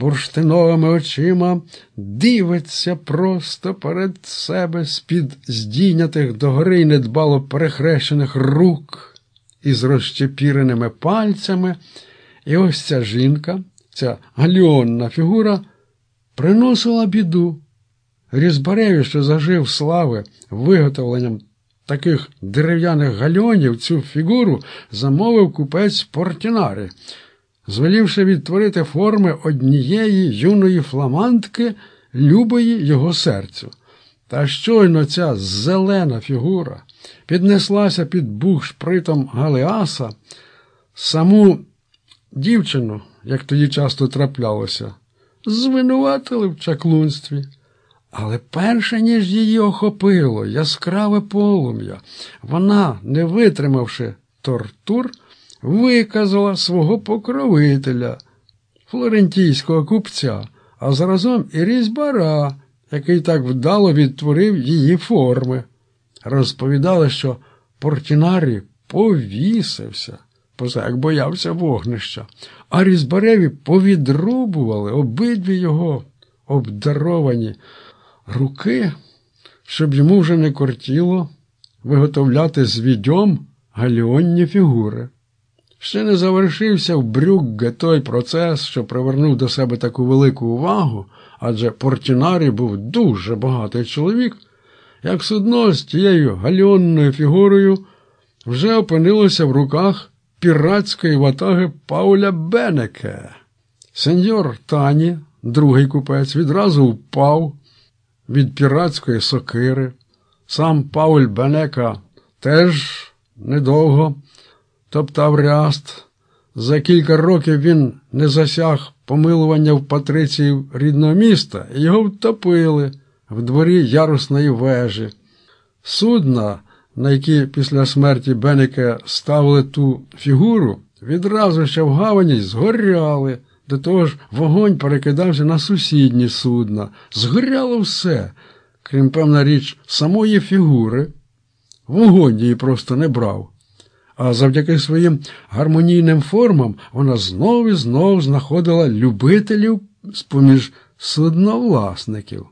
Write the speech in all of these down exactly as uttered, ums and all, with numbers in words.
бурштиновими очима, дивиться просто перед себе з-під здійнятих догори недбало перехрещених рук із розчепіреними пальцями. І ось ця жінка, ця галіонна фігура, приносила біду. Різбареві, що зажив слави виготовленням таких дерев'яних гальонів, цю фігуру замовив купець Портінарі, звелівши відтворити форми однієї юної фламандки, любої його серцю. Та щойно ця зелена фігура піднеслася під бухшпритом Галеаса, саму дівчину, як тоді часто траплялося, звинуватили в чаклунстві. Але перше, ніж її охопило яскраве полум'я, вона, не витримавши тортур, виказала свого покровителя, флорентійського купця, а заразом і різьбара, який так вдало відтворив її форми. Розповідали, що Портінарі повісився, поза як боявся вогнища, а різьбареві повідрубували обидві його обдаровані руки, щоб йому вже не кортіло виготовляти з відьом галіонні фігури. Ще не завершився в Брюгге той процес, що привернув до себе таку велику увагу, адже Портінарі був дуже багатий чоловік, як судно з тією галіонною фігурою вже опинилося в руках піратської ватаги Пауля Бенеке. Сеньор Тані, другий купець, відразу впав від піратської сокири. Сам Пауль Бенека теж недовго топтав ряст. За кілька років він не засяг помилування в патриціїв рідного міста, і його втопили в дворі ярусної вежі. Судна, на які після смерті Бенека ставили ту фігуру, відразу ще в гавані згоряли. До того ж, вогонь перекидався на сусідні судна. Згоряло все, крім, певна річ, самої фігури. Вогонь її просто не брав. А завдяки своїм гармонійним формам вона знов і знов знаходила любителів з-поміж судновласників.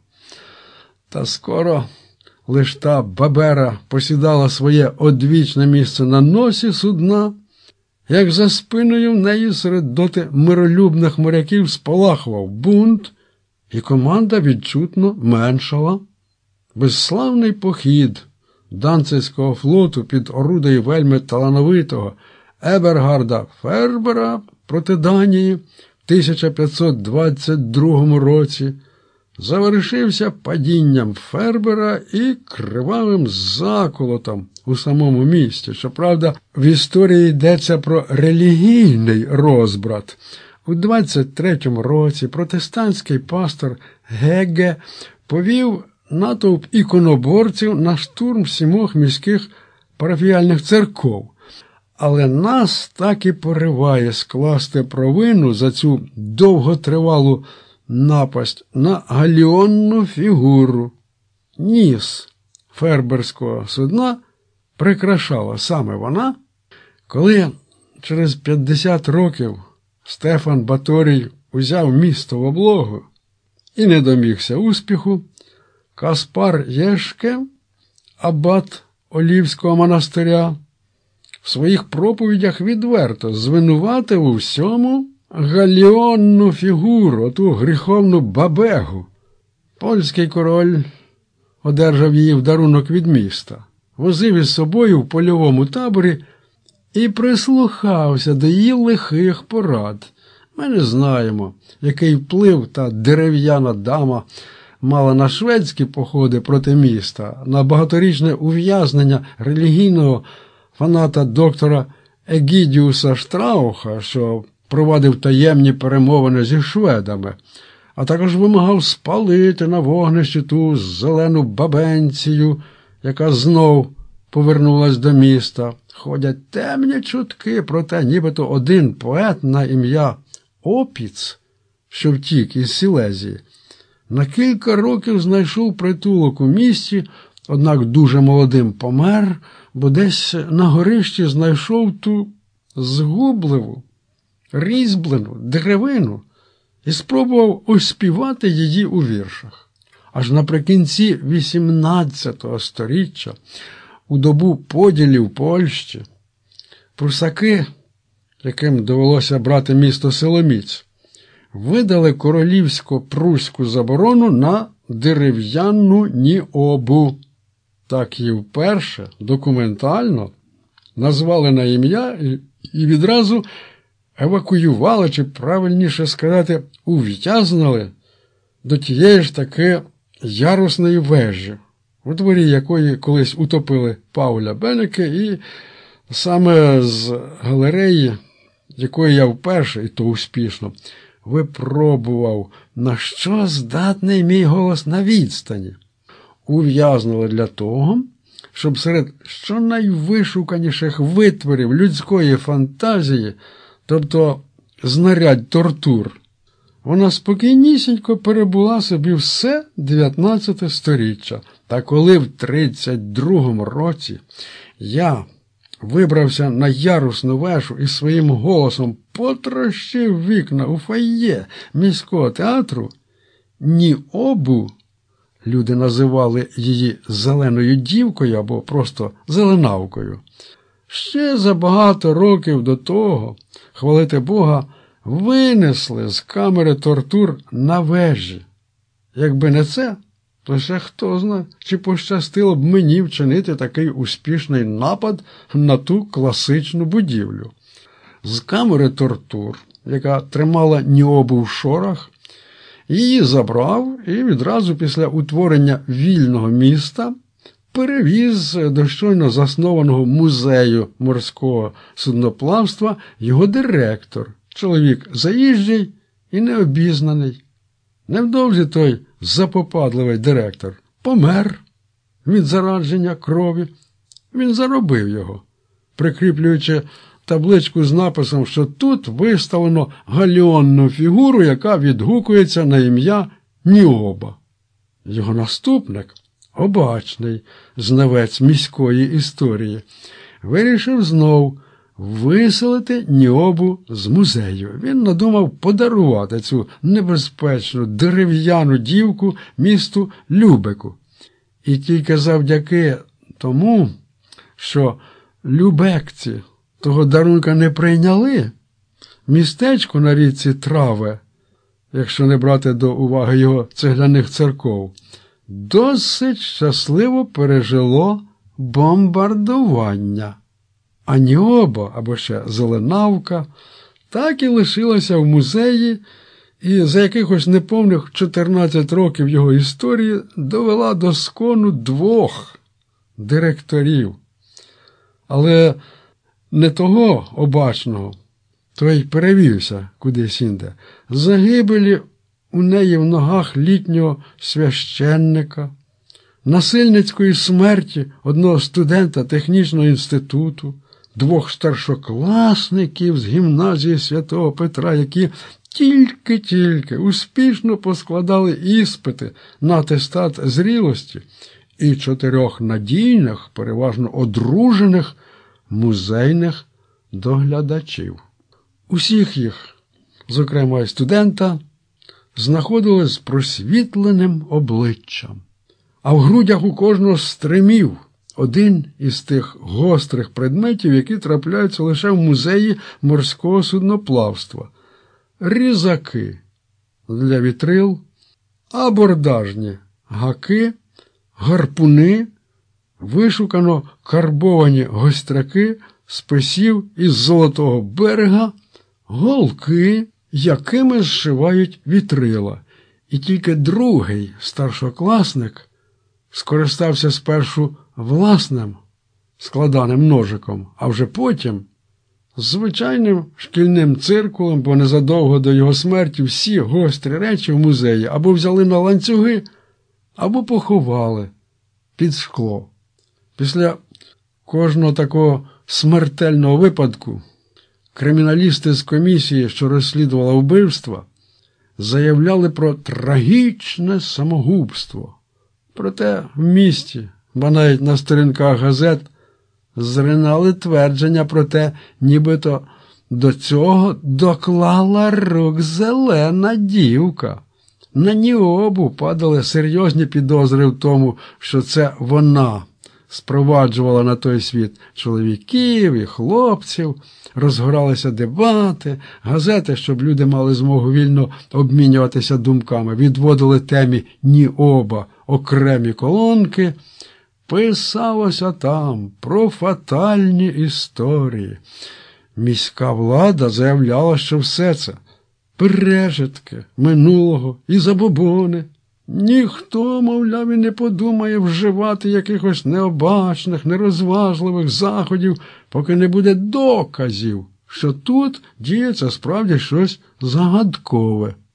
Та скоро лиш та бабера посідала своє одвічне місце на носі судна, як за спиною в неї серед доти миролюбних моряків спалахував бунт, і команда відчутно меншала. Безславний похід Данцизького флоту під орудою вельми талановитого Ебергарда Фербера проти Данії в тисяча п'ятсот двадцять другому році завершився падінням Фербера і кривавим заколотом у самому місті. Щоправда, в історії йдеться про релігійний розбрат. У двадцять третьому році протестантський пастор Гегге повів натовп іконоборців на штурм сімох міських парафіяльних церков. Але нас так і пориває скласти провину за цю довготривалу напасть на галіонну фігуру. Ніс ферберського судна прикрашала саме вона. Коли через п'ятдесят років Стефан Баторій узяв місто в облогу і не домігся успіху, Каспар Єшке, абат Олівського монастиря, в своїх проповідях відверто звинуватив у всьому галіонну фігуру, ту гріховну бабегу. Польський король одержав її в дарунок від міста, возив із собою в польовому таборі і прислухався до її лихих порад. Ми не знаємо, який вплив та дерев'яна дама мала на шведські походи проти міста, на багаторічне ув'язнення релігійного фаната доктора Егідіуса Штрауха, що провадив таємні перемовини зі шведами, а також вимагав спалити на вогнищі ту зелену бабенцію, яка знов повернулась до міста. Ходять темні чутки про те, нібито один поет на ім'я Опіц, що втік із Сілезії, на кілька років знайшов притулок у місті, однак дуже молодим помер, бо десь на горищі знайшов ту згубливу, різьблену деревину, і спробував оспівати її у віршах. Аж наприкінці вісімнадцятого сторіччя, у добу поділів Польщі, прусаки, яким довелося брати місто силоміць, видали королівсько-пруську заборону на дерев'яну ніобу. Так її вперше документально назвали на ім'я і, і відразу евакуювали, чи правильніше сказати, ув'язнили до тієї ж таки ярусної вежі, у дворі якої колись утопили Пауля Бенеке, і саме з галереї, якої я вперше, і то успішно, випробував, на що здатний мій голос на відстані. Ув'язнили для того, щоб серед щонайвишуканіших витворів людської фантазії, тобто знарядь тортур, вона спокійнісінько перебула собі все дев'ятнадцяте сторіччя. Та коли в тридцять другому році я вибрався на ярусну вежу і своїм голосом потрощив вікна у фойє міського театру, ніобу, люди називали її зеленою дівкою або просто зеленавкою, ще за багато років до того, хвалити Бога, винесли з камери тортур на вежі. Якби не це, то ще хто знає, чи пощастило б мені вчинити такий успішний напад на ту класичну будівлю. З камери тортур, яка тримала ніобу в шорах, її забрав і відразу після утворення вільного міста перевіз до щойно заснованого музею морського судноплавства його директор, чоловік заїжджий і необізнаний. Невдовзі той запопадливий директор помер від зарадження крові. Він заробив його, прикріплюючи табличку з написом, що тут виставлено галеонну фігуру, яка відгукується на ім'я Ніоба. Його наступник, обачний знавець міської історії, вирішив знов виселити Ніобу з музею. Він надумав подарувати цю небезпечну дерев'яну дівку місту Любеку. І тільки завдяки тому, що любекці того дарунка не прийняли, містечко на річці Траве, якщо не брати до уваги його цегляних церков, досить щасливо пережило бомбардування. А Ніоба, або ще Зеленавка, так і лишилася в музеї, і за якихось неповних чотирнадцять років його історії довела до скону двох директорів. Але не того обачного, той перевівся кудись інде. Загибелі у неї в ногах літнього священника, насильницької смерті одного студента технічного інституту, двох старшокласників з гімназії Святого Петра, які тільки-тільки успішно поскладали іспити на атестат зрілості, і чотирьох надійних, переважно одружених, музейних доглядачів. Усіх їх, зокрема й студента, знаходили з просвітленим обличчям, а в грудях у кожного стримів один із тих гострих предметів, які трапляються лише в музеї морського судноплавства – різаки для вітрил, абордажні гаки, гарпуни, вишукано карбовані гостряки списів із Золотого берега, голки, якими зшивають вітрила. І тільки другий старшокласник скористався спершу власним складаним ножиком, а вже потім звичайним шкільним циркулем, бо незадовго до його смерті всі гострі речі в музеї або взяли на ланцюги, або поховали під шкло. Після кожного такого смертельного випадку криміналісти з комісії, що розслідувала вбивства, заявляли про трагічне самогубство. Проте в місті, ба навіть на сторінках газет, зринали твердження про те, нібито До цього доклала рук зелена дівка. На Ніобу падали серйозні підозри в тому, що це вона спроваджувала на той світ чоловіків і хлопців, розгоралися дебати, газети, щоб люди мали змогу вільно обмінюватися думками, відводили темі Ніоба окремі колонки. Писалося там про фатальні історії. Міська влада заявляла, що все це пережитки минулого і забобони. Ніхто, мовляв, і не подумає вживати якихось необачних, нерозважливих заходів, поки не буде доказів, що тут діється справді щось загадкове.